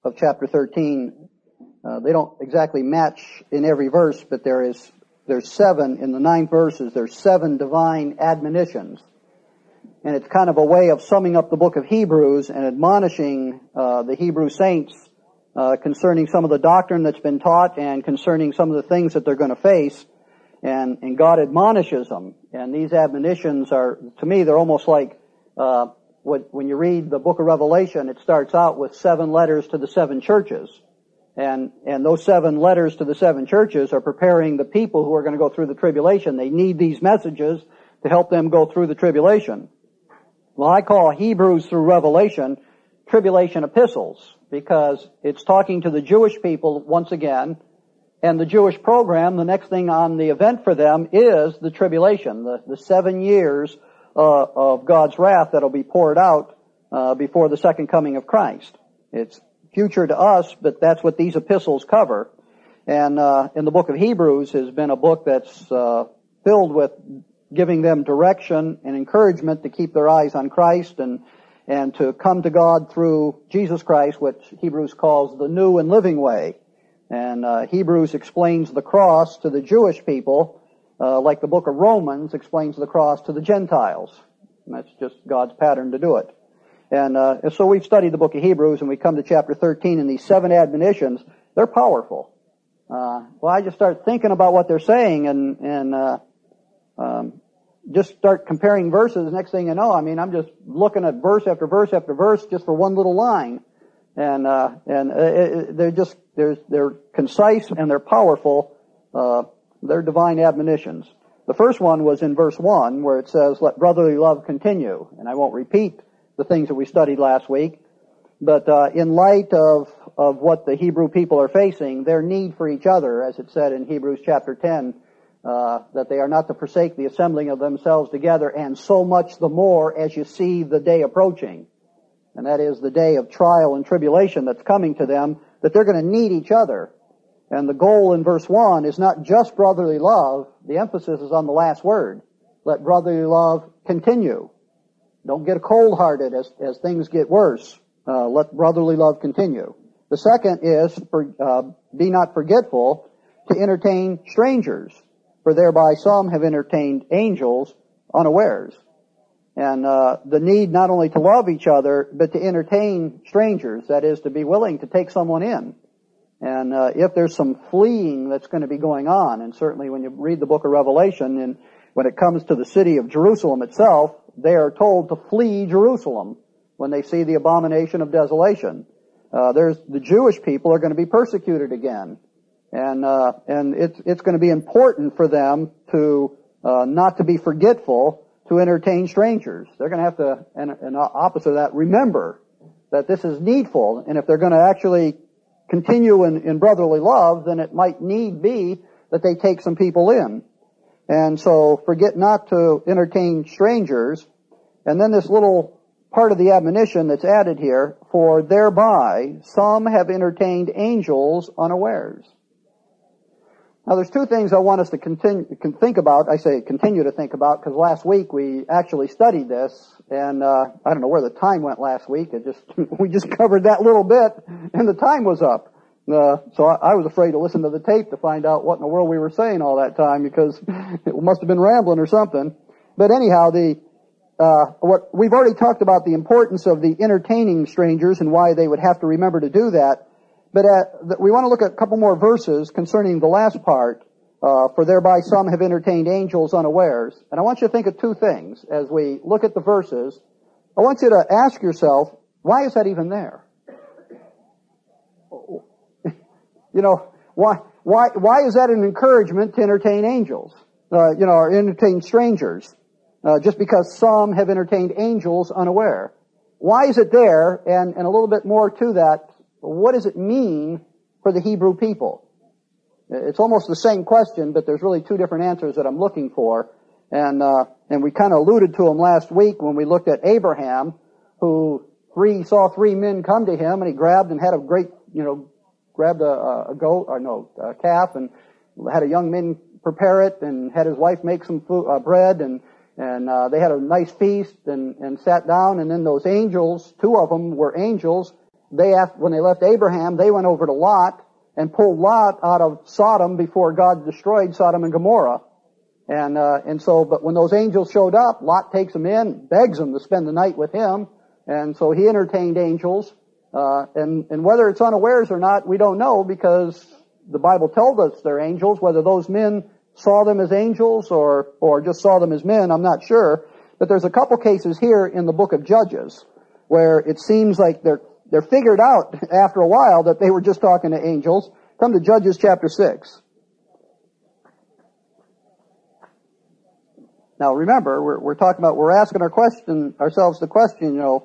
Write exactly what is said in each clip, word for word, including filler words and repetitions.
of chapter thirteen, uh, they don't exactly match in every verse, but there is there's seven in the nine verses. There's seven divine admonitions, and it's kind of a way of summing up the book of Hebrews and admonishing uh, the Hebrew saints uh, concerning some of the doctrine that's been taught and concerning some of the things that they're going to face. And, and God admonishes them. And these admonitions are, to me, they're almost like, uh, what, when you read the book of Revelation, it starts out with seven letters to the seven churches. And, and those seven letters to the seven churches are preparing the people who are going to go through the tribulation. They need these messages to help them go through the tribulation. Well, I call Hebrews through Revelation tribulation epistles, because it's talking to the Jewish people once again. And the Jewish program, the next thing on the event for them is the tribulation, the, the seven years uh, of God's wrath that'll be poured out uh, before the second coming of Christ. It's future to us, but that's what these epistles cover. And uh, in the book of Hebrews has been a book that's uh, filled with giving them direction and encouragement to keep their eyes on Christ and and to come to God through Jesus Christ, which Hebrews calls the new and living way. And uh, Hebrews explains the cross to the Jewish people, uh, like the book of Romans explains the cross to the Gentiles. And that's just God's pattern to do it. And uh, so we've studied the book of Hebrews, and we come to chapter thirteen, and these seven admonitions, they're powerful. Uh, well, I just start thinking about what they're saying, and and uh, um, just start comparing verses. Next thing you know, I mean, I'm just looking at verse after verse after verse just for one little line. And, uh, and, uh, they're just, they're, they're concise and they're powerful, uh, they're divine admonitions. The first one was in verse one where it says, let brotherly love continue. And I won't repeat the things that we studied last week, but, uh, in light of, of what the Hebrew people are facing, their need for each other, as it said in Hebrews chapter ten, uh, that they are not to forsake the assembling of themselves together, and so much the more as you see the day approaching. And that is the day of trial and tribulation that's coming to them, that they're going to need each other. And the goal in verse one is not just brotherly love. The emphasis is on the last word. Let brotherly love continue. Don't get cold-hearted as, as things get worse. Uh, let brotherly love continue. The second is, for, uh, be not forgetful to entertain strangers, for thereby some have entertained angels unawares. And uh the need not only to love each other, but to entertain strangers, that is, to be willing to take someone in. And uh if there's some fleeing that's going to be going on, and certainly when you read the book of Revelation, and when it comes to the city of Jerusalem itself, they are told to flee Jerusalem when they see the abomination of desolation. Uh there's the Jewish people are going to be persecuted again. And uh and it's it's going to be important for them to uh not to be forgetful to entertain strangers. They're going to have to, and, and opposite of that, remember that this is needful. And if they're going to actually continue in, in brotherly love, then it might need be that they take some people in. And so forget not to entertain strangers. And then this little part of the admonition that's added here, for thereby some have entertained angels unawares. Now, there's two things I want us to continue, can think about. I say continue to think about, because last week we actually studied this, and uh, I don't know where the time went last week. It just we just covered that little bit, and the time was up. Uh, so I, I was afraid to listen to the tape to find out what in the world we were saying all that time, because it must have been rambling or something. But anyhow, the uh, what we've already talked about the importance of the entertaining strangers and why they would have to remember to do that. But uh, we want to look at a couple more verses concerning the last part, uh, for thereby some have entertained angels unawares. And I want you to think of two things as we look at the verses. I want you to ask yourself, why is that even there? You know, why, why, why is that an encouragement to entertain angels? Uh, you know, or entertain strangers? Uh, just because some have entertained angels unaware. Why is it there? And, and a little bit more to that. What does it mean for the Hebrew people? It's almost the same question, but there's really two different answers that I'm looking for. And, uh, and we kind of alluded to them last week when we looked at Abraham, who three, saw three men come to him, and he grabbed and had a great, you know, grabbed a, a goat, or no, a calf, and had a young man prepare it, and had his wife make some food, uh, bread, and, and, uh, they had a nice feast, and, and sat down, and then those angels, two of them were angels, they, when they left Abraham, they went over to Lot and pulled Lot out of Sodom before God destroyed Sodom and Gomorrah. And, uh, and so, but when those angels showed up, Lot takes them in, begs them to spend the night with him. And so he entertained angels. Uh, and, and whether it's unawares or not, we don't know, because the Bible tells us they're angels. Whether those men saw them as angels or, or just saw them as men, I'm not sure. But there's a couple cases here in the book of Judges where it seems like they're, they're figured out after a while that they were just talking to angels. Come to Judges chapter six. Now remember, we're, we're talking about, we're asking our question, ourselves the question, you know,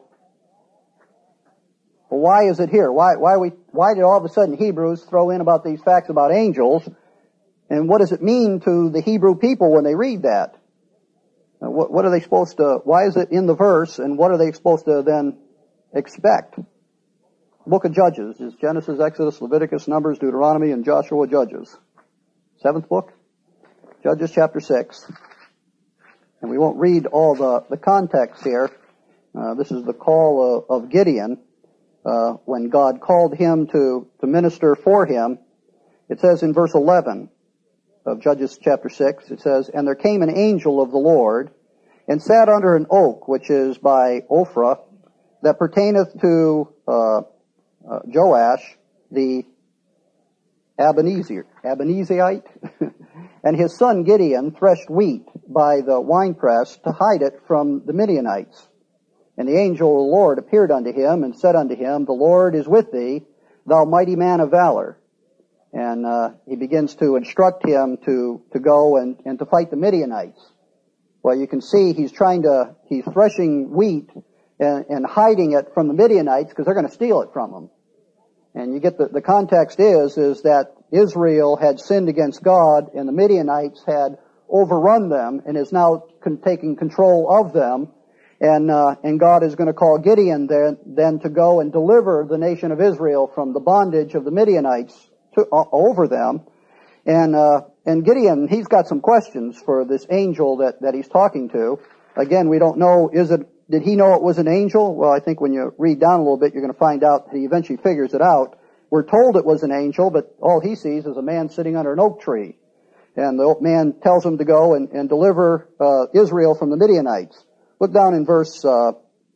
well, why is it here? Why, why we, why did all of a sudden Hebrews throw in about these facts about angels? And what does it mean to the Hebrew people when they read that? Uh, what, what are they supposed to, why is it in the verse, and what are they supposed to then expect? Book of Judges is Genesis, Exodus, Leviticus, Numbers, Deuteronomy, and Joshua, Judges. Seventh book, Judges chapter six. And we won't read all the, the context here. Uh, this is the call of, of Gideon, uh, when God called him to, to minister for him. It says in verse eleven of Judges chapter six, it says, "And there came an angel of the Lord, and sat under an oak, which is by Ophrah, that pertaineth to uh, uh, Joash the Ebenezer, Ebenezerite, and his son Gideon threshed wheat by the winepress to hide it from the Midianites. And the angel of the Lord appeared unto him and said unto him, The Lord is with thee, thou mighty man of valor." And uh, he begins to instruct him to, to go and, and to fight the Midianites. Well, you can see he's trying to, he's threshing wheat and, and hiding it from the Midianites because they're going to steal it from him. And you get the, the context is, is that Israel had sinned against God and the Midianites had overrun them and is now con- taking control of them. And, uh, and God is going to call Gideon then, then to go and deliver the nation of Israel from the bondage of the Midianites to, uh, over them. And, uh, and Gideon, he's got some questions for this angel that, that he's talking to. Again, we don't know, is it, did he know it was an angel? Well, I think when you read down a little bit, you're going to find out that he eventually figures it out. We're told it was an angel, but all he sees is a man sitting under an oak tree. And the man tells him to go and, and deliver uh, Israel from the Midianites. Look down in verse uh,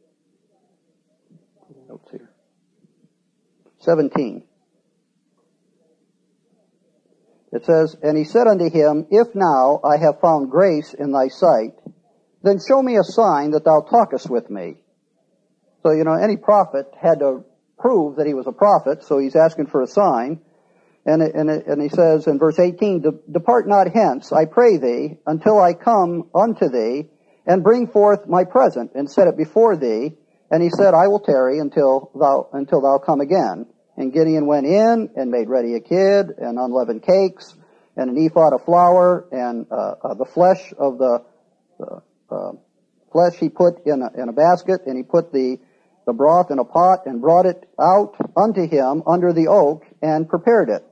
here, seventeen. It says, "And he said unto him, If now I have found grace in thy sight, then show me a sign that thou talkest with me." So, you know, any prophet had to prove that he was a prophet, so he's asking for a sign. And, it, and, it, and he says in verse eighteen, "Depart not hence, I pray thee, until I come unto thee, and bring forth my present, and set it before thee." And he said, "I will tarry until thou, until thou come again." And Gideon went in and made ready a kid, and unleavened cakes, and an ephod of flour, and uh, uh, the flesh of the uh, uh, flesh he put in a, in a basket, and he put the the broth in a pot, and brought it out unto him under the oak, and prepared it.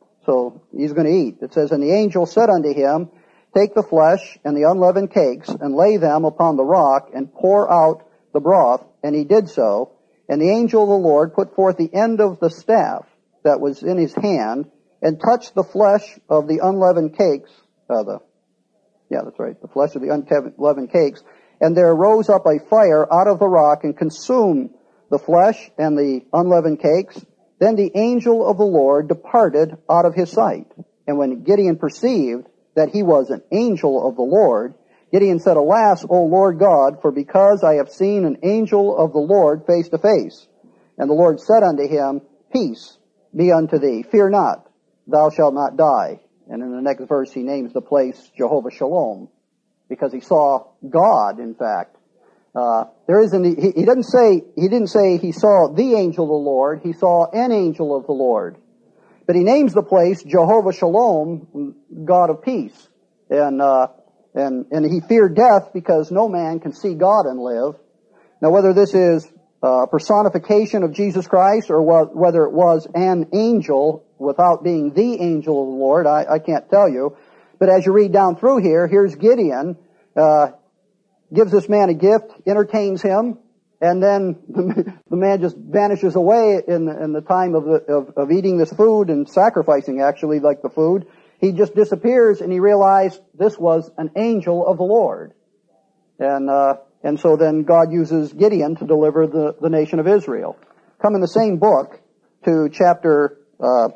So he's going to eat. It says, "And the angel said unto him, Take the flesh and the unleavened cakes, and lay them upon the rock, and pour out the broth. And he did so. And the angel of the Lord put forth the end of the staff that was in his hand, and touched the flesh of the unleavened cakes, uh, the, yeah, that's right, the flesh of the unleavened cakes. And there rose up a fire out of the rock, and consumed the flesh and the unleavened cakes. Then the angel of the Lord departed out of his sight. And when Gideon perceived that he was an angel of the Lord, Gideon said, Alas, O Lord God, for because I have seen an angel of the Lord face to face. And the Lord said unto him, Peace be unto thee, fear not, thou shalt not die. And in the next verse he names the place Jehovah Shalom, because he saw God, in fact. Uh, there isn't, he, he doesn't say, he didn't say he saw the angel of the Lord, he saw an angel of the Lord. But he names the place Jehovah Shalom, God of peace. And, uh, and, and he feared death because no man can see God and live. Now whether this is a personification of Jesus Christ or whether it was an angel without being the angel of the Lord, I, I can't tell you. But as you read down through here, here's Gideon, uh, gives this man a gift, entertains him, and then the man just vanishes away in the, in the time of, the, of, of eating this food and sacrificing actually like the food. He just disappears, and he realized this was an angel of the Lord. And, uh, and so then God uses Gideon to deliver the, the nation of Israel. Come in the same book to chapter, uh,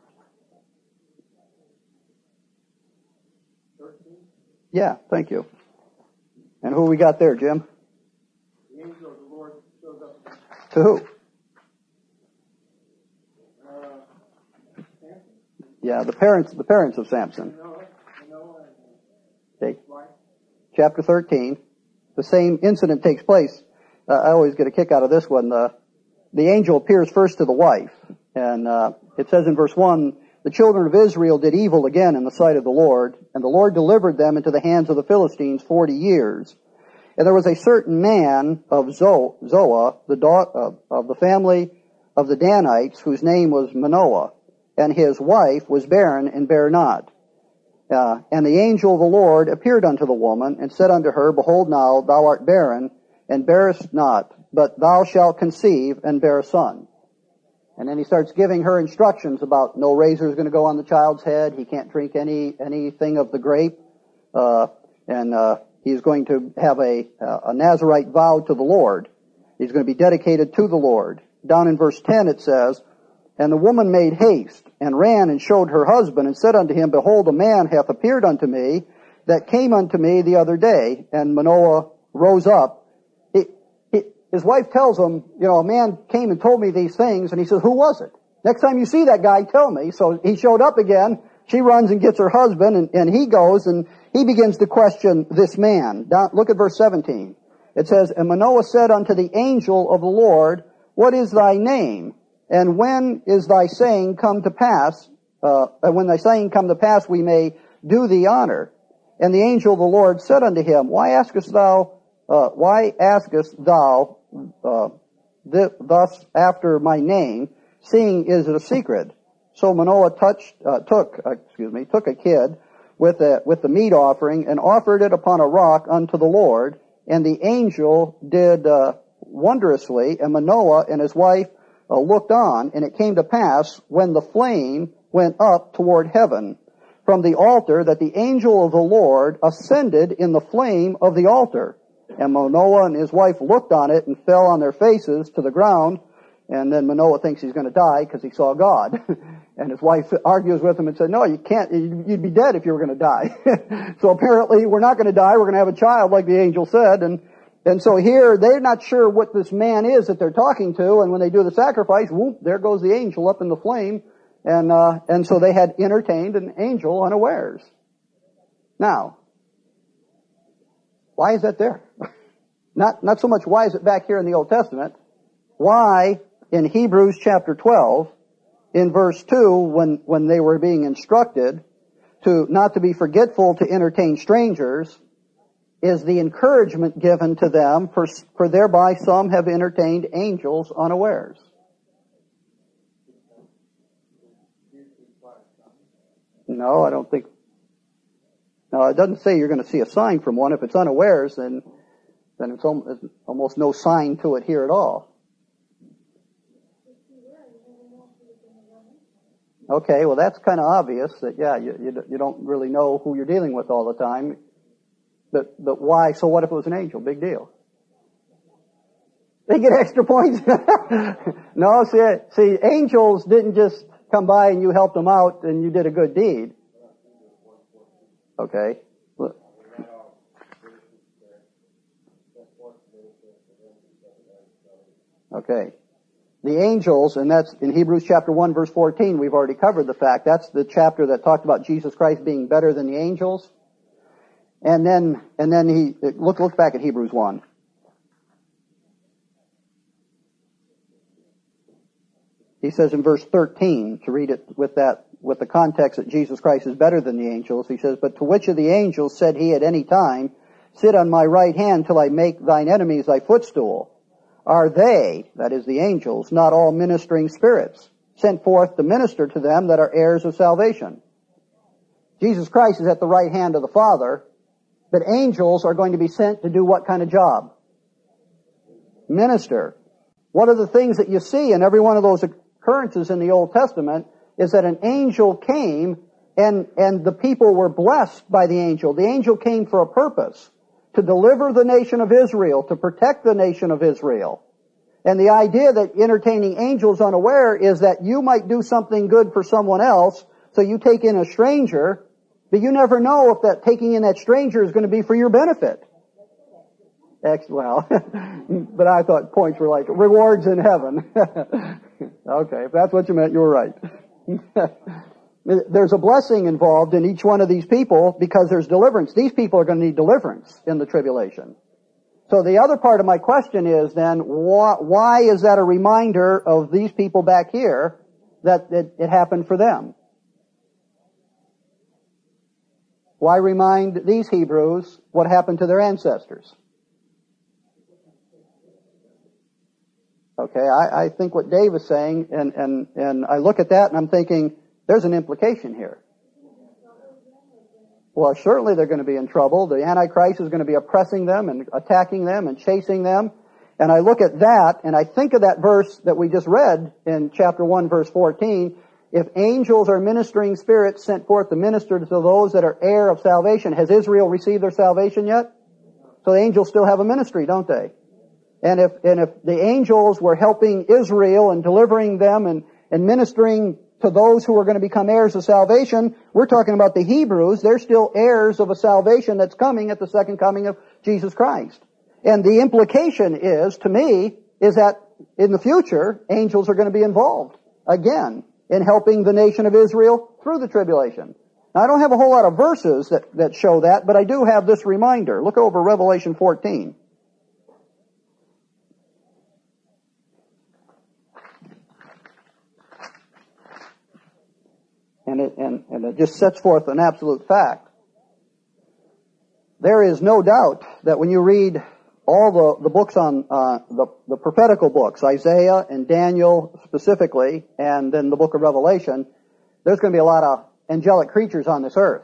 yeah, thank you. And who we got there, Jim? The angel of the Lord shows up. To who? Uh, yeah, the parents, the parents of Samson. Manoah, Manoah Okay. and wife. Chapter thirteen. The same incident takes place. Uh, I always get a kick out of this one. The, the angel appears first to the wife. And uh, it says in verse one, the children of Israel did evil again in the sight of the Lord, and the Lord delivered them into the hands of the Philistines forty years. And there was a certain man of Zo- Zoah, the da- uh, of the family of the Danites, whose name was Manoah, and his wife was barren and bare not. Uh, and the angel of the Lord appeared unto the woman, and said unto her, Behold now, thou art barren, and bearest not, but thou shalt conceive, and bear a son. And then he starts giving her instructions about no razor is going to go on the child's head, he can't drink any anything of the grape, uh, and uh, he's going to have a, a Nazirite vow to the Lord. He's going to be dedicated to the Lord. Down in verse ten it says, And the woman made haste, and ran and showed her husband, and said unto him, Behold, a man hath appeared unto me, that came unto me the other day. And Manoah rose up. He, he, his wife tells him, you know, a man came and told me these things, and he says, who was it? Next time you see that guy, tell me. So he showed up again. She runs and gets her husband, and, and he goes, and he begins to question this man. Down, look at verse seventeen. It says, And Manoah said unto the angel of the Lord, What is thy name? And when is thy saying come to pass, uh, when thy saying come to pass, we may do thee honor? And the angel of the Lord said unto him, Why askest thou, uh, why askest thou, uh, th- thus after my name, seeing is it a secret? So Manoah touched, uh, took, uh, excuse me, took a kid with a, with the meat offering and offered it upon a rock unto the Lord. And the angel did, uh, wondrously, and Manoah and his wife Uh, looked on, and it came to pass, when the flame went up toward heaven from the altar, that the angel of the Lord ascended in the flame of the altar. And Manoah and his wife looked on it and fell on their faces to the ground. And then Manoah thinks he's going to die because he saw God. And his wife argues with him and said, no, you can't, you'd be dead if you were going to die. So apparently we're not going to die, we're going to have a child like the angel said. And And so here, they're not sure what this man is that they're talking to, and when they do the sacrifice, whoop, there goes the angel up in the flame, and, uh, and so they had entertained an angel unawares. Now, why is that there? Not, not so much why is it back here in the Old Testament, why in Hebrews chapter twelve, in verse two, when, when they were being instructed to not to be forgetful to entertain strangers, is the encouragement given to them, for, for thereby some have entertained angels unawares. No, I don't think. No, it doesn't say you're going to see a sign from one. If it's unawares, then then it's almost no sign to it here at all. Okay, well that's kind of obvious that yeah, you, you you don't really know who you're dealing with all the time. But, but why? So what if it was an angel? Big deal. They get extra points? No, see, see, angels didn't just come by and you helped them out and you did a good deed. Okay. Okay. The angels, and that's in Hebrews chapter one verse fourteen, we've already covered the fact. That's the chapter that talked about Jesus Christ being better than the angels. And then, and then he, look, look back at Hebrews one. He says in verse thirteen, to read it with that, with the context that Jesus Christ is better than the angels, he says, But to which of the angels said he at any time, Sit on my right hand till I make thine enemies thy footstool? Are they, that is the angels, not all ministering spirits, sent forth to minister to them that are heirs of salvation? Jesus Christ is at the right hand of the Father, but angels are going to be sent to do what kind of job? minister. One of the things that you see in every one of those occurrences in the Old Testament is that an angel came and, and the people were blessed by the angel. The angel came for a purpose, to deliver the nation of Israel, to protect the nation of Israel. And the idea that entertaining angels unaware is that you might do something good for someone else, so you take in a stranger, but you never know if that taking in that stranger is going to be for your benefit. Ex- well, but I thought points were like rewards in heaven. Okay, if that's what you meant, you were right. There's a blessing involved in each one of these people because there's deliverance. These people are going to need deliverance in the tribulation. So the other part of my question is then, why, why is that a reminder of these people back here that it, it happened for them? Why remind these Hebrews what happened to their ancestors? Okay, I, I think what Dave is saying, and, and, and I look at that and I'm thinking, there's an implication here. Well, certainly they're going to be in trouble. The Antichrist is going to be oppressing them and attacking them and chasing them. And I look at that and I think of that verse that we just read in chapter one, verse fourteen. If angels are ministering spirits sent forth to minister to those that are heir of salvation, has Israel received their salvation yet? So the angels still have a ministry, don't they? And if, and if the angels were helping Israel and delivering them and, and ministering to those who are going to become heirs of salvation, we're talking about the Hebrews. They're still heirs of a salvation that's coming at the second coming of Jesus Christ. And the implication is, to me, is that in the future, angels are going to be involved again in helping the nation of Israel through the tribulation. Now, I don't have a whole lot of verses that, that show that, but I do have this reminder. Look over Revelation fourteen. And it, and, and it just sets forth an absolute fact. There is no doubt that when you read all the, the books on, uh, the, the prophetical books, Isaiah and Daniel specifically, and then the book of Revelation, there's going to be a lot of angelic creatures on this earth.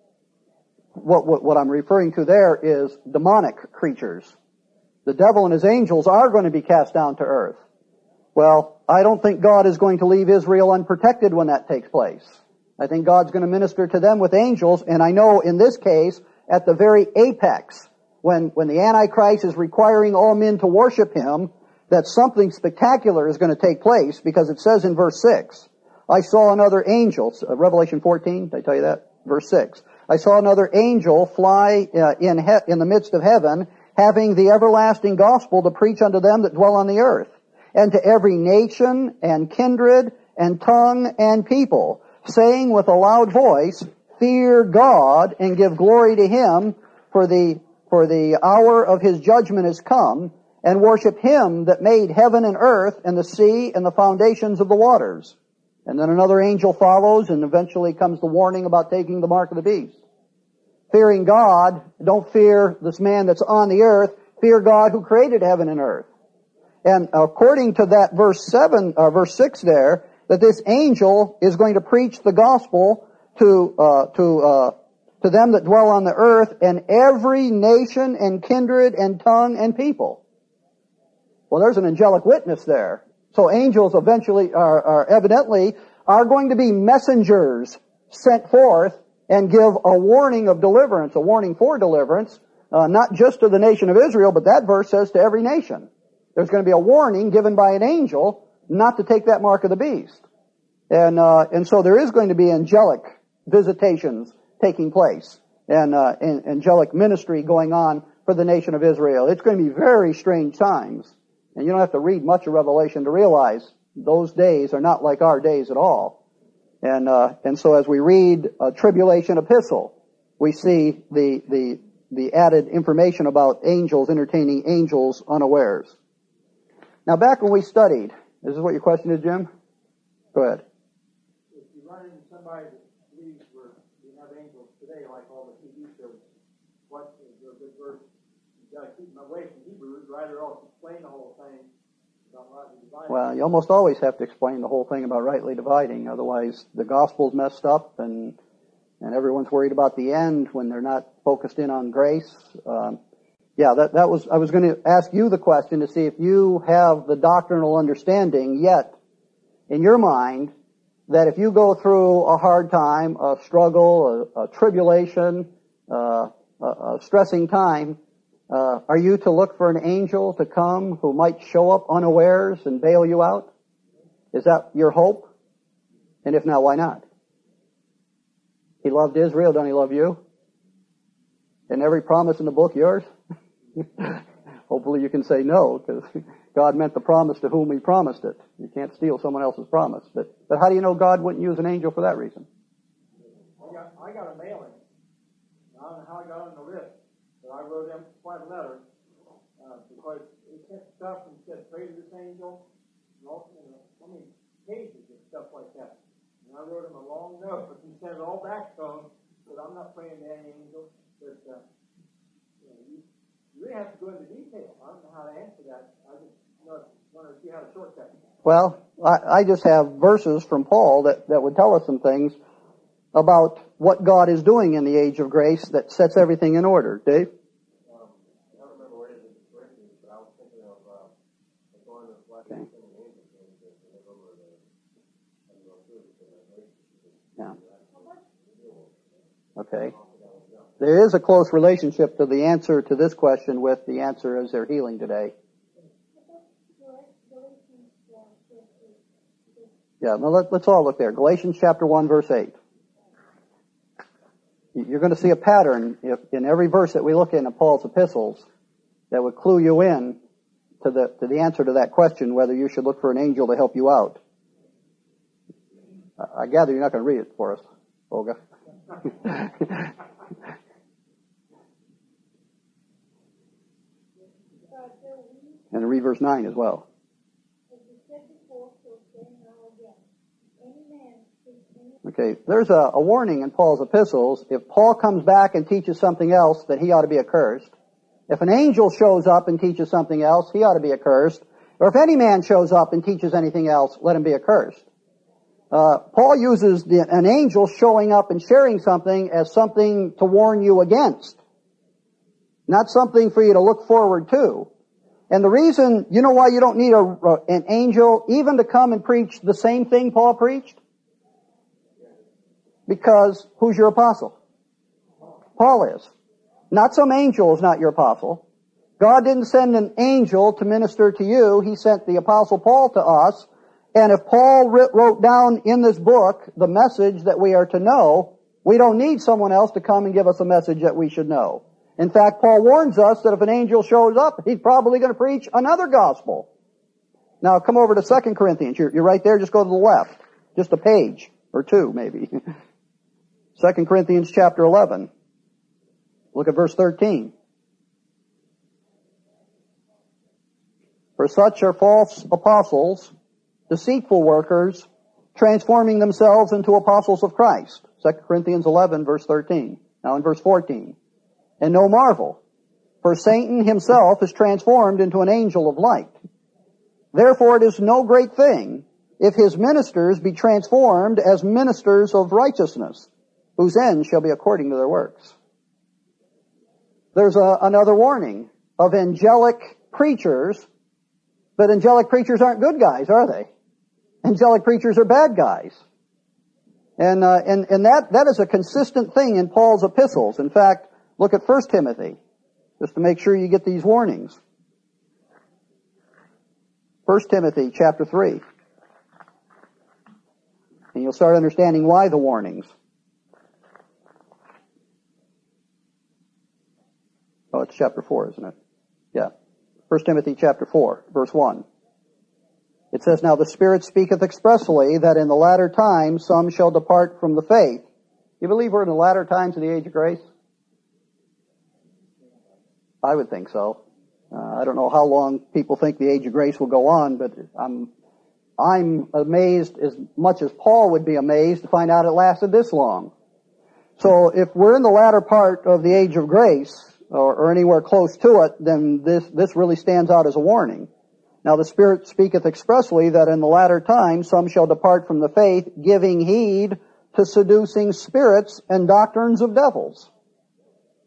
What, what, what I'm referring to there is demonic creatures. The devil and his angels are going to be cast down to earth. Well, I don't think God is going to leave Israel unprotected when that takes place. I think God's going to minister to them with angels, and I know in this case, at the very apex, when, when the Antichrist is requiring all men to worship him, that something spectacular is going to take place, because it says in verse six, I saw another angel, uh, Revelation fourteen, did I tell you that? Verse six. I saw another angel fly uh, in, he- in the midst of heaven, having the everlasting gospel to preach unto them that dwell on the earth, and to every nation and kindred and tongue and people, saying with a loud voice, fear God and give glory to him, for the, for the hour of his judgment is come, and worship him that made heaven and earth and the sea and the foundations of the waters. And then another angel follows, and eventually comes the warning about taking the mark of the beast. Fearing God, don't fear this man that's on the earth, fear God who created heaven and earth. And according to that verse seven, uh, verse six there, that this angel is going to preach the gospel to, uh, to, uh, to them that dwell on the earth, and every nation and kindred and tongue and people. Well, there's an angelic witness there. So angels eventually are, are evidently are going to be messengers sent forth and give a warning of deliverance, a warning for deliverance, uh, not just to the nation of Israel, but that verse says to every nation. There's going to be a warning given by an angel not to take that mark of the beast. And, uh, and so there is going to be angelic visitations taking place, and, uh, and angelic ministry going on for the nation of Israel. It's going to be very strange times. And you don't have to read much of Revelation to realize those days are not like our days at all. And, uh, and so as we read a tribulation epistle, we see the, the, the added information about angels entertaining angels unawares. Now back when we studied, this is what your question is, Jim? Go ahead. If you run into somebody that believes we're, we have angels today, like all the T V shows, what is a good verse? You got to keep them away from Hebrews, rather else explain the whole thing about rightly dividing. Well, you almost always have to explain the whole thing about rightly dividing, otherwise the gospel's messed up, and and everyone's worried about the end when they're not focused in on grace. Um, Yeah, that, that was, I was going to ask you the question to see if you have the doctrinal understanding yet in your mind that if you go through a hard time, a struggle, a, a tribulation, uh, a, a stressing time, uh, are you to look for an angel to come who might show up unawares and bail you out? Is that your hope? And if not, why not? He loved Israel, don't he love you? And every promise in the book yours? Hopefully you can say no, because God meant the promise to whom He promised it. You can't steal someone else's promise. But but how do you know God wouldn't use an angel for that reason? I got, I got a mailing. I don't know how I got on the list, but I wrote them quite a letter uh, because it sent stuff and said, pray to this angel. And all, you know, how many pages of stuff like that. And I wrote him a long note, but he sent it all back to him. But I'm not praying to any angel. But uh, you know, you, you really have to go into detail. I don't know how to answer that. I just you know, want to see how to shortcut it. Well, I, I just have verses from Paul that, that would tell us some things about what God is doing in the age of grace that sets everything in order. Dave? Um, I don't remember where it is in Corinthians, but I was thinking of uh, going to Black Okay. and Angels and deliver the, I don't know, Yeah. Okay. There is a close relationship to the answer to this question with the answer as they're healing today. Yeah, now let, let's all look there. Galatians chapter one, verse eight. You're going to see a pattern if, in every verse that we look in in Paul's epistles that would clue you in to the to the answer to that question, whether you should look for an angel to help you out. I gather you're not going to read it for us, Olga. And read verse nine as well. Okay, there's a, a warning in Paul's epistles. If Paul comes back and teaches something else, then he ought to be accursed. If an angel shows up and teaches something else, he ought to be accursed. Or if any man shows up and teaches anything else, let him be accursed. Uh, Paul uses the, an angel showing up and sharing something as something to warn you against. Not something for you to look forward to. And the reason, you know why you don't need a, an angel even to come and preach the same thing Paul preached? Because who's your apostle? Paul is. Not some angel is not your apostle. God didn't send an angel to minister to you. He sent the apostle Paul to us. And if Paul wrote down in this book the message that we are to know, we don't need someone else to come and give us a message that we should know. In fact, Paul warns us that if an angel shows up, he's probably going to preach another gospel. Now come over to Second Corinthians. You're, you're right there. Just go to the left. Just a page or two, maybe. Second Corinthians chapter eleven. Look at verse thirteen. For such are false apostles, deceitful workers, transforming themselves into apostles of Christ. Second Corinthians eleven, verse thirteen. Now in verse fourteen. And no marvel, for Satan himself is transformed into an angel of light. Therefore it is no great thing if his ministers be transformed as ministers of righteousness, whose end shall be according to their works. There's a, another warning of angelic preachers, but angelic preachers aren't good guys, are they? Angelic preachers are bad guys. And, uh, and, and that, that is a consistent thing in Paul's epistles. In fact, look at First Timothy, just to make sure you get these warnings. First Timothy chapter three. And you'll start understanding why the warnings. Oh, it's chapter four, isn't it? Yeah. First Timothy chapter four, verse one. It says, Now the Spirit speaketh expressly that in the latter times some shall depart from the faith. You believe we're in the latter times of the age of grace? I would think so. Uh, I don't know how long people think the age of grace will go on, but I'm I'm amazed as much as Paul would be amazed to find out it lasted this long. So if we're in the latter part of the age of grace, or, or anywhere close to it, then this this really stands out as a warning. Now the Spirit speaketh expressly that in the latter times some shall depart from the faith, giving heed to seducing spirits and doctrines of devils.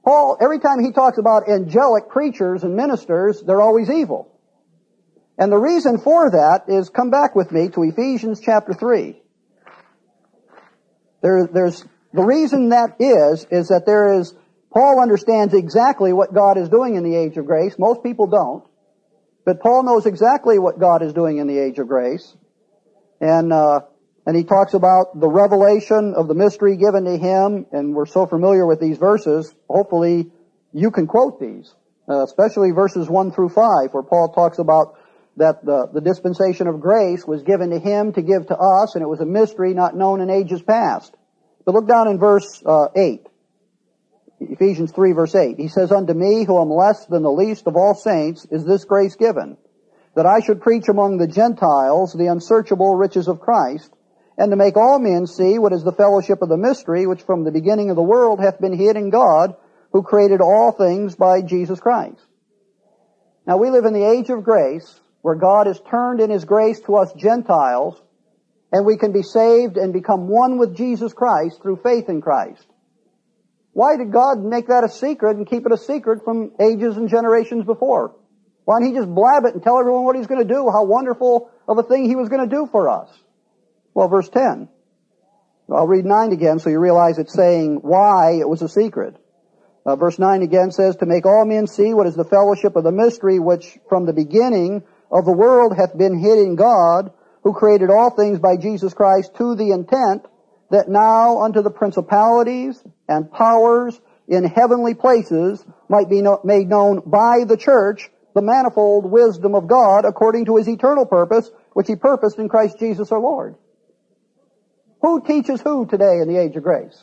Paul, every time he talks about angelic creatures and ministers, they're always evil. And the reason for that is, come back with me to Ephesians chapter three. There, there's, the reason that is, is that there is, Paul understands exactly what God is doing in the age of grace. Most people don't. But Paul knows exactly what God is doing in the age of grace. And, uh, and he talks about the revelation of the mystery given to him, and we're so familiar with these verses, hopefully you can quote these, uh, especially verses one through five, where Paul talks about that the, the dispensation of grace was given to him to give to us, and it was a mystery not known in ages past. But look down in verse uh, eight. Ephesians three verse eight. He says, "Unto me, who am less than the least of all saints, is this grace given, that I should preach among the Gentiles the unsearchable riches of Christ, and to make all men see what is the fellowship of the mystery, which from the beginning of the world hath been hid in God, who created all things by Jesus Christ." Now we live in the age of grace, where God has turned in His grace to us Gentiles, and we can be saved and become one with Jesus Christ through faith in Christ. Why did God make that a secret and keep it a secret from ages and generations before? Why didn't He just blab it and tell everyone what He's going to do, how wonderful of a thing He was going to do for us? Well, verse ten. I'll read nine again so you realize it's saying why it was a secret. Uh, verse nine again says, "To make all men see what is the fellowship of the mystery, which from the beginning of the world hath been hid in God, who created all things by Jesus Christ, to the intent that now unto the principalities and powers in heavenly places might be no, made known by the church the manifold wisdom of God according to His eternal purpose, which He purposed in Christ Jesus our Lord." Who teaches who today in the age of grace?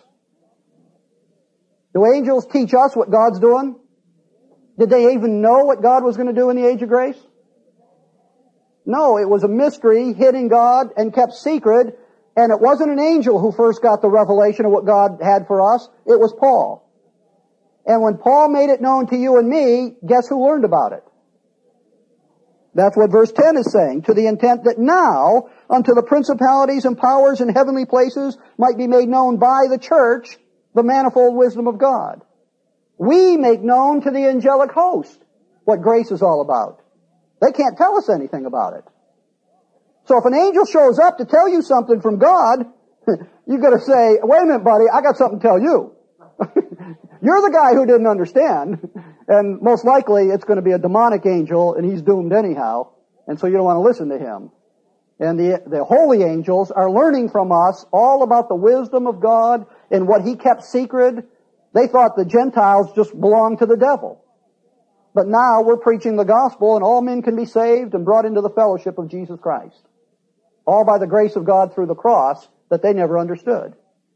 Do angels teach us what God's doing? Did they even know what God was going to do in the age of grace? No, it was a mystery hid in God and kept secret, and it wasn't an angel who first got the revelation of what God had for us. It was Paul. And when Paul made it known to you and me, guess who learned about it? That's what verse ten is saying, "To the intent that now unto the principalities and powers in heavenly places might be made known by the church the manifold wisdom of God." We make known to the angelic host what grace is all about. They can't tell us anything about it. So if an angel shows up to tell you something from God, you've got to say, "Wait a minute, buddy, I got something to tell you." You're the guy who didn't understand, and most likely it's going to be a demonic angel, and he's doomed anyhow, and so you don't want to listen to him. And the, the holy angels are learning from us all about the wisdom of God and what He kept secret. They thought the Gentiles just belonged to the devil. But now we're preaching the gospel, and all men can be saved and brought into the fellowship of Jesus Christ. All by the grace of God through the cross that they never understood.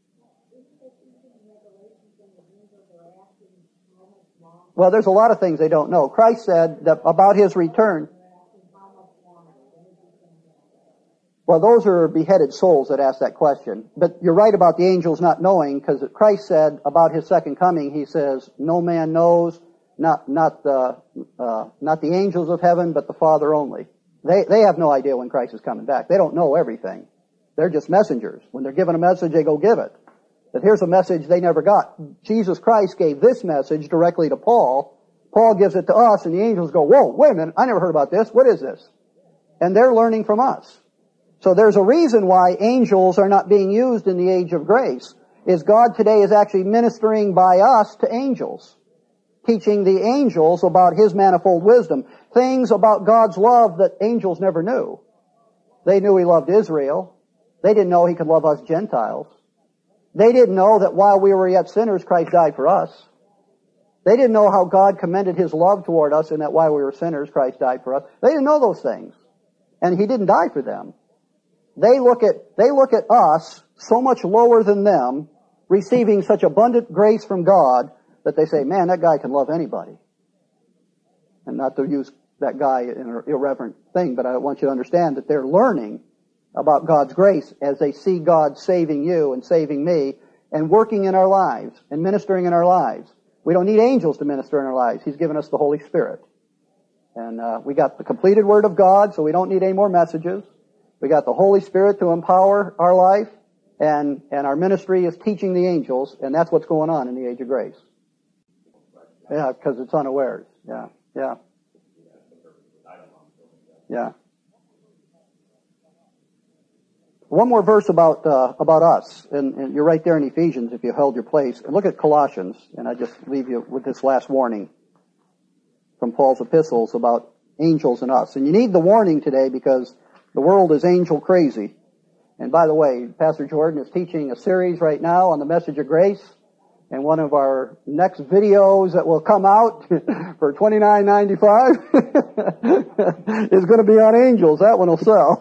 Well, there's a lot of things they don't know. Christ said that about His return. Well, those are beheaded souls that ask that question. But you're right about the angels not knowing, because Christ said about His second coming, He says, "No man knows, not not the uh, not the angels of heaven, but the Father only." They they have no idea when Christ is coming back. They don't know everything. They're just messengers. When they're given a message, they go give it. But here's a message they never got. Jesus Christ gave this message directly to Paul. Paul gives it to us, and the angels go, "Whoa, wait a minute, I never heard about this. What is this?" And they're learning from us. So there's a reason why angels are not being used in the age of grace, is God today is actually ministering by us to angels, teaching the angels about His manifold wisdom, things about God's love that angels never knew. They knew He loved Israel. They didn't know He could love us Gentiles. They didn't know that while we were yet sinners, Christ died for us. They didn't know how God commended His love toward us, and that while we were sinners, Christ died for us. They didn't know those things. And He didn't die for them. They look at, they look at us so much lower than them, receiving such abundant grace from God, that they say, "Man, that guy can love anybody." And not to use that guy in an irreverent thing, but I want you to understand that they're learning about God's grace as they see God saving you and saving me and working in our lives and ministering in our lives. We don't need angels to minister in our lives. He's given us the Holy Spirit. And uh, we got the completed Word of God, so we don't need any more messages. We got the Holy Spirit to empower our life, and, and our ministry is teaching the angels, and that's what's going on in the age of grace. Yeah, because it's unawares. Yeah, yeah. Yeah. One more verse about uh, about us, and, and you're right there in Ephesians if you held your place. And look at Colossians, and I just leave you with this last warning from Paul's epistles about angels and us. And you need the warning today because the world is angel crazy. And by the way, Pastor Jordan is teaching a series right now on the message of grace. And one of our next videos that will come out for twenty-nine ninety-five is going to be on angels. That one will sell.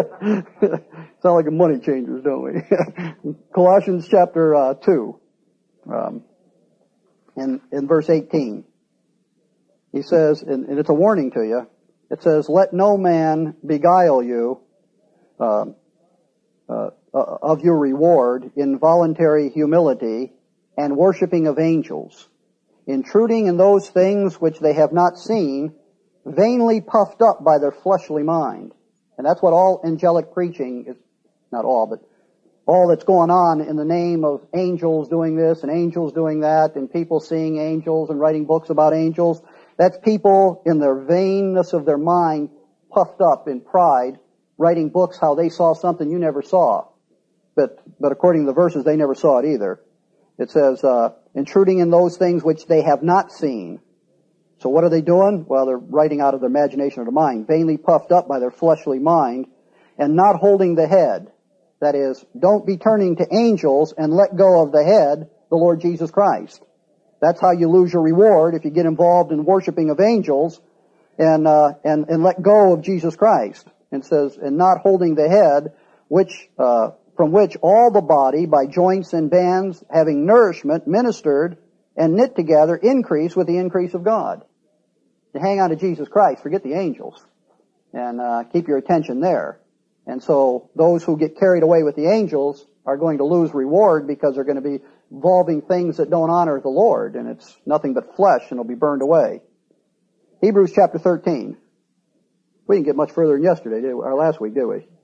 Sound like a money changers, don't we? Colossians chapter uh, two, um, in in verse eighteen, he says, and, and it's a warning to you. It says, "Let no man beguile you uh, uh, of your reward in voluntary humility and worshiping of angels, intruding in those things which they have not seen, vainly puffed up by their fleshly mind." And that's what all angelic preaching is, not all, but all that's going on in the name of angels doing this and angels doing that and people seeing angels and writing books about angels. That's people in their vainness of their mind, puffed up in pride, writing books how they saw something you never saw. But, but according to the verses, they never saw it either. It says, uh, intruding in those things which they have not seen. So what are they doing? Well, they're writing out of their imagination or their mind, vainly puffed up by their fleshly mind, and not holding the head. That is, don't be turning to angels and let go of the head, the Lord Jesus Christ. That's how you lose your reward if you get involved in worshiping of angels and, uh, and, and let go of Jesus Christ. And says, and not holding the head, which, uh, from which all the body, by joints and bands, having nourishment, ministered, and knit together, increase with the increase of God. You hang on to Jesus Christ, forget the angels, and uh, keep your attention there. And so those who get carried away with the angels are going to lose reward because they're going to be involving things that don't honor the Lord, and it's nothing but flesh, and it'll be burned away. Hebrews chapter thirteen. We didn't get much further than yesterday, did we? Or last week, did we?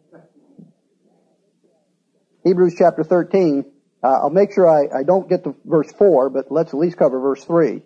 Hebrews chapter thirteen, uh, I'll make sure I, I don't get to verse four, but let's at least cover verse three.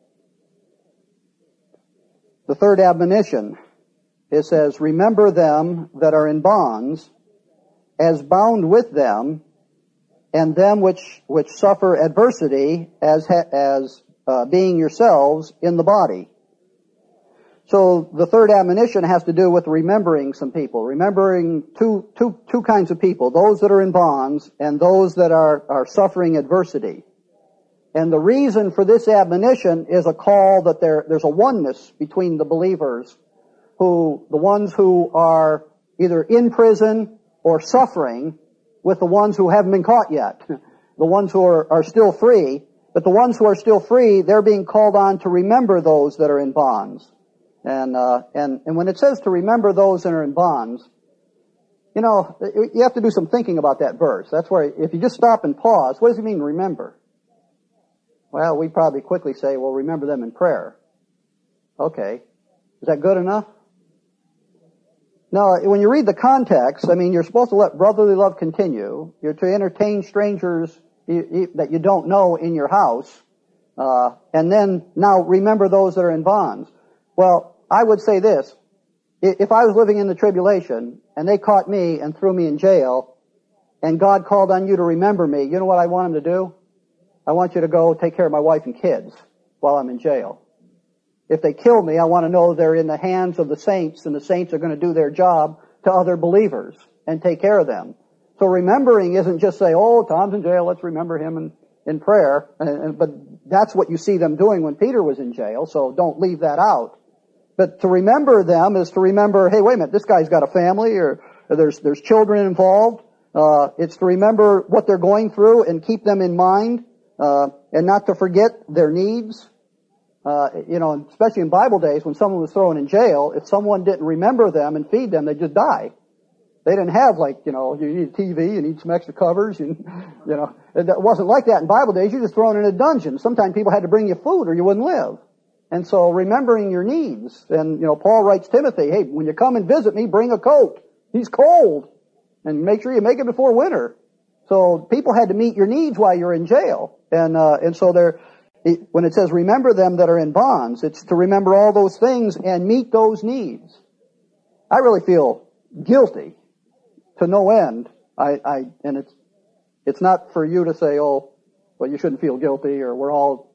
The third admonition, it says, "Remember them that are in bonds, as bound with them, and them which, which suffer adversity, as, ha- as uh, being yourselves in the body." So the third admonition has to do with remembering some people, remembering two, two, two kinds of people, those that are in bonds and those that are, are suffering adversity. And the reason for this admonition is a call that there, there's a oneness between the believers who, the ones who are either in prison or suffering with the ones who haven't been caught yet, the ones who are, are still free. But the ones who are still free, they're being called on to remember those that are in bonds. And, uh, and, and when it says to remember those that are in bonds, you know, you have to do some thinking about that verse. That's where, if you just stop and pause, what does it mean, remember? Well, we probably quickly say, well, remember them in prayer. Okay. Is that good enough? No, when you read the context, I mean, you're supposed to let brotherly love continue. You're to entertain strangers that you don't know in your house. Uh, and then, now remember those that are in bonds. Well, I would say this. If I was living in the tribulation and they caught me and threw me in jail and God called on you to remember me, you know what I want him to do? I want you to go take care of my wife and kids while I'm in jail. If they kill me, I want to know they're in the hands of the saints and the saints are going to do their job to other believers and take care of them. So remembering isn't just say, oh, Tom's in jail, let's remember him in, in prayer. And, and, but that's what you see them doing when Peter was in jail, so don't leave that out. But to remember them is to remember, hey, wait a minute, this guy's got a family, or, or there's there's children involved. Uh, it's to remember what they're going through and keep them in mind, uh, and not to forget their needs. Uh, you know, especially in Bible days when someone was thrown in jail, if someone didn't remember them and feed them, they'd just die. They didn't have like, you know, you need a T V, you need some extra covers, and, you know, it wasn't like that in Bible days. You're just thrown in a dungeon. Sometimes people had to bring you food or you wouldn't live. And so remembering your needs, and, you know, Paul writes Timothy, hey, when you come and visit me, bring a coat. He's cold. And make sure you make it before winter. So people had to meet your needs while you're in jail. And, uh, and so they're, It, when it says remember them that are in bonds, it's to remember all those things and meet those needs. I really feel guilty to no end. I, I, and it's, it's not for you to say, oh, well, you shouldn't feel guilty, or we're all,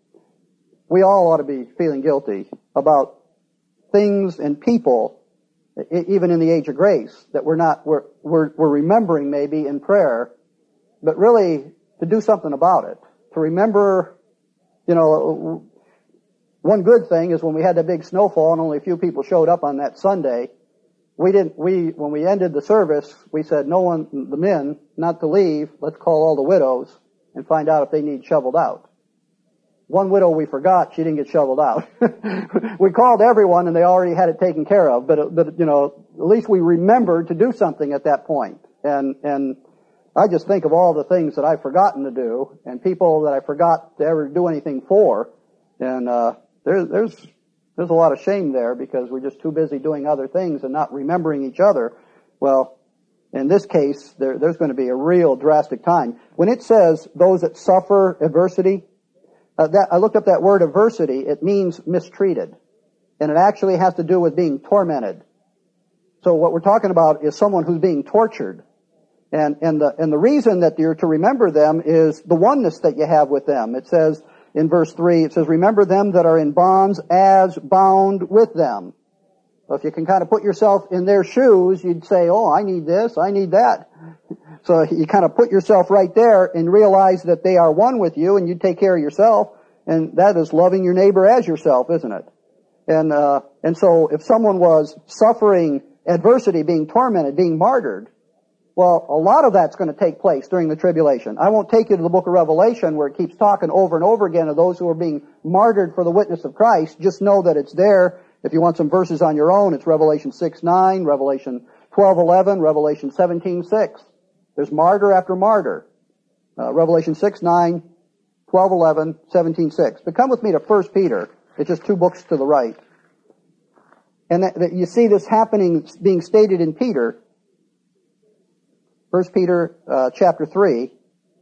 we all ought to be feeling guilty about things and people, even in the age of grace, that we're not, we're, we're, we're remembering maybe in prayer, but really to do something about it. To remember, you know, one good thing is when we had that big snowfall and only a few people showed up on that Sunday, we didn't, we, when we ended the service, we said, no one, the men, not to leave, let's call all the widows and find out if they need shoveled out. One widow we forgot, she didn't get shoveled out. We called everyone and they already had it taken care of, but, but, you know, at least we remembered to do something at that point. And, and I just think of all the things that I've forgotten to do and people that I forgot to ever do anything for. And, uh, there's, there's, there's a lot of shame there because we're just too busy doing other things and not remembering each other. Well, in this case, there, there's going to be a real drastic time. When it says those that suffer adversity, uh, that, I looked up that word adversity, it means mistreated. And it actually has to do with being tormented. So what we're talking about is someone who's being tortured. And, and the, and the reason that you're to remember them is the oneness that you have with them. It says in verse three, it says, remember them that are in bonds as bound with them. So if you can kind of put yourself in their shoes, you'd say, oh, I need this, I need that. So you kind of put yourself right there and realize that they are one with you and you take care of yourself. And that is loving your neighbor as yourself, isn't it? And, uh, and so if someone was suffering adversity, being tormented, being martyred, well, a lot of that's going to take place during the tribulation. I won't take you to the book of Revelation where it keeps talking over and over again of those who are being martyred for the witness of Christ. Just know that it's there. If you want some verses on your own, it's Revelation six nine, Revelation twelve eleven, Revelation seventeen six. There's martyr after martyr. Uh, Revelation six nine, twelve eleven, seventeen six. But come with me to First Peter. It's just two books to the right. And that, that you see this happening, being stated in Peter. First Peter uh, chapter three,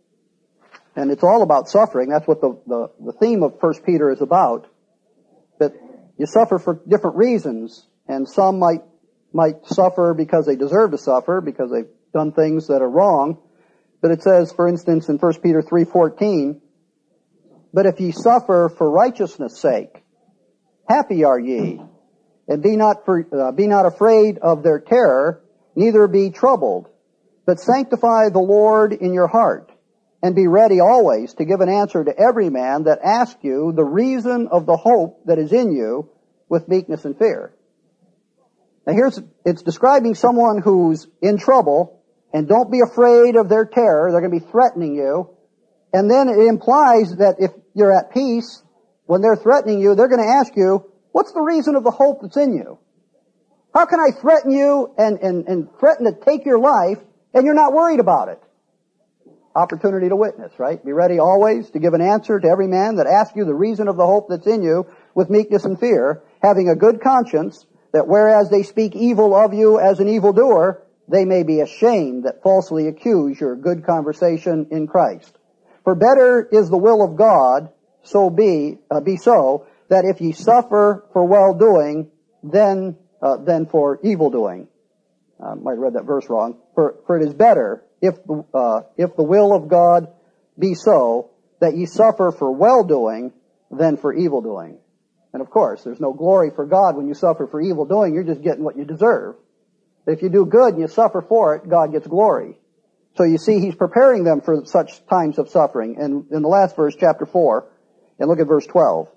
and it's all about suffering. That's what the, the, the theme of First Peter is about. That you suffer for different reasons, and some might might suffer because they deserve to suffer, because they've done things that are wrong. But it says, for instance, in First Peter three fourteen, but if ye suffer for righteousness' sake, happy are ye, and be not for, uh, be not afraid of their terror, neither be troubled. But sanctify the Lord in your heart, and be ready always to give an answer to every man that asks you the reason of the hope that is in you with meekness and fear. Now here's, it's describing someone who's in trouble, and don't be afraid of their terror. They're going to be threatening you. And then it implies that if you're at peace, when they're threatening you, they're going to ask you, what's the reason of the hope that's in you? How can I threaten you and, and, and threaten to take your life, and you're not worried about it? Opportunity to witness, right? Be ready always to give an answer to every man that asks you the reason of the hope that's in you with meekness and fear, having a good conscience, that whereas they speak evil of you as an evildoer, they may be ashamed that falsely accuse your good conversation in Christ. For better is the will of God, so be, uh, be so, that if ye suffer for well-doing, then, uh, than for evil-doing. I might have read that verse wrong. For, for it is better, if, uh, if the will of God be so, that ye suffer for well-doing than for evil-doing. And of course, there's no glory for God when you suffer for evil-doing. You're just getting what you deserve. But if you do good and you suffer for it, God gets glory. So you see, He's preparing them for such times of suffering. And in the last verse, chapter four, and look at verse twelve.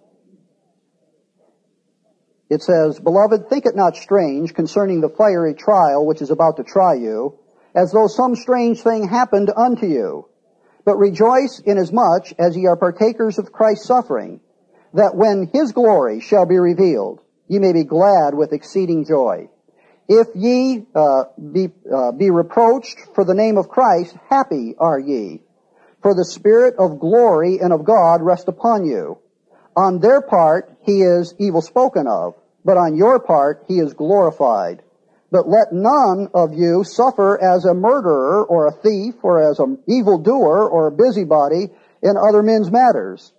It says, Beloved, think it not strange concerning the fiery trial which is about to try you, as though some strange thing happened unto you. But rejoice inasmuch as ye are partakers of Christ's suffering, that when His glory shall be revealed, ye may be glad with exceeding joy. If ye uh, be, uh, be reproached for the name of Christ, happy are ye. For the Spirit of glory and of God rest upon you. On their part He is evil spoken of, but on your part He is glorified. But let none of you suffer as a murderer or a thief or as an evildoer or a busybody in other men's matters.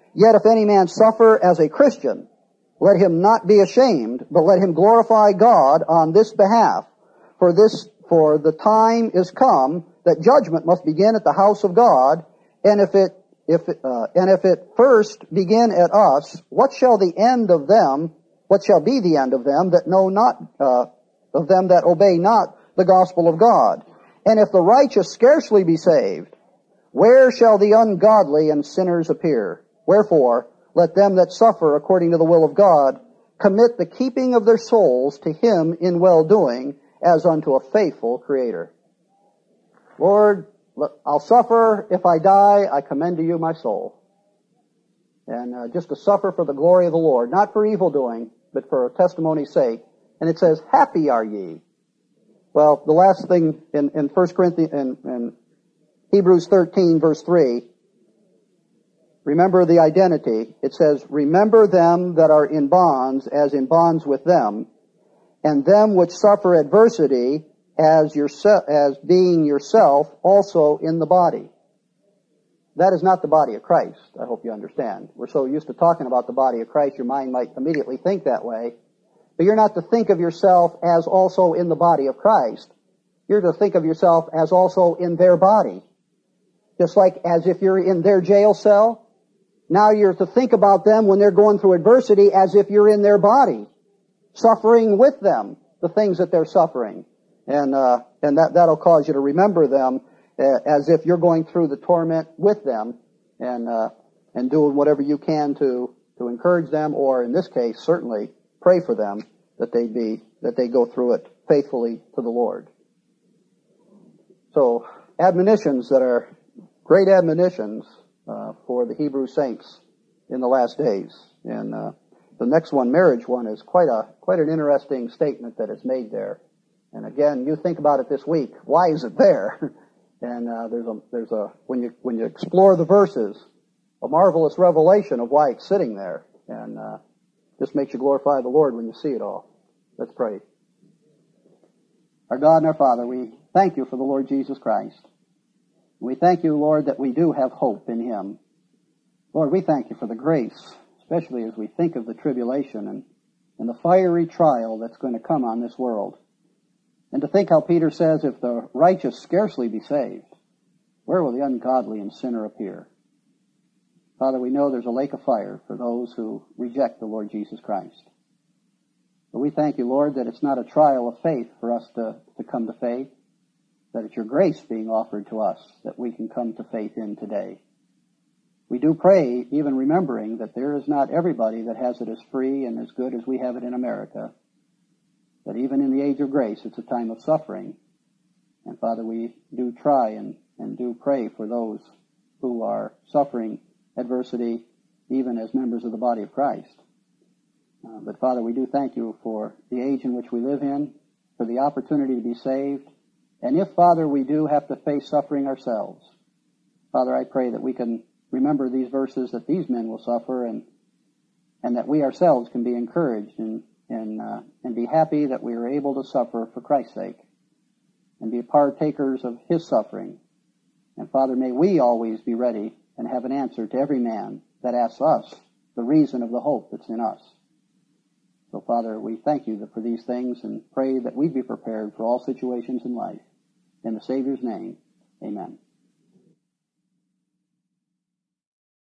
Yet if any man suffer as a Christian, let him not be ashamed, but let him glorify God on this behalf. For this, for the time is come that judgment must begin at the house of God, and if it, if it, uh, and if it first begin at us, what shall the end of them, what shall be the end of them that know not, uh, of them that obey not the gospel of God? And if the righteous scarcely be saved, where shall the ungodly and sinners appear? Wherefore, let them that suffer according to the will of God commit the keeping of their souls to Him in well-doing, as unto a faithful Creator. Lord, I'll suffer. If I die, I commend to you my soul. And uh, just to suffer for the glory of the Lord, not for evil doing, but for testimony's sake. And it says, happy are ye. Well, the last thing in, in First Corinthians, in, in Hebrews thirteen, verse three, remember the identity. It says, remember them that are in bonds as in bonds with them, and them which suffer adversity as yourself, as being yourself also in the body. That is not the body of Christ. I hope you understand. We're so used to talking about the body of Christ, your mind might immediately think that way. But you're not to think of yourself as also in the body of Christ. You're to think of yourself as also in their body. Just like as if you're in their jail cell. Now you're to think about them when they're going through adversity as if you're in their body, suffering with them, the things that they're suffering. And, uh, and that, that'll cause you to remember them uh, as if you're going through the torment with them, and, uh, and doing whatever you can to, to encourage them, or in this case, certainly pray for them that they be, that they go through it faithfully to the Lord. So, admonitions that are great admonitions, uh, for the Hebrew saints in the last days. And, uh, the next one, marriage one, is quite a, quite an interesting statement that is made there. And again, you think about it this week. Why is it there? And uh, there's a there's a when you when you explore the verses, a marvelous revelation of why it's sitting there, and uh, just makes you glorify the Lord when you see it all. Let's pray. Our God and our Father, we thank you for the Lord Jesus Christ. We thank you, Lord, that we do have hope in Him. Lord, we thank you for the grace, especially as we think of the tribulation and and the fiery trial that's going to come on this world. And to think how Peter says, if the righteous scarcely be saved, where will the ungodly and sinner appear? Father, we know there's a lake of fire for those who reject the Lord Jesus Christ. But we thank you, Lord, that it's not a trial of faith for us to, to come to faith, that it's your grace being offered to us that we can come to faith in today. We do pray, even remembering that there is not everybody that has it as free and as good as we have it in America. That even in the age of grace, it's a time of suffering. And Father, we do try and, and do pray for those who are suffering adversity, even as members of the body of Christ. Uh, but Father, we do thank you for the age in which we live in, for the opportunity to be saved. And if, Father, we do have to face suffering ourselves, Father, I pray that we can remember these verses, that these men will suffer, and and that we ourselves can be encouraged and And, uh, and be happy that we are able to suffer for Christ's sake and be partakers of His suffering. And Father, may we always be ready and have an answer to every man that asks us the reason of the hope that's in us. So Father, we thank you for these things and pray that we be prepared for all situations in life. In the Savior's name, amen.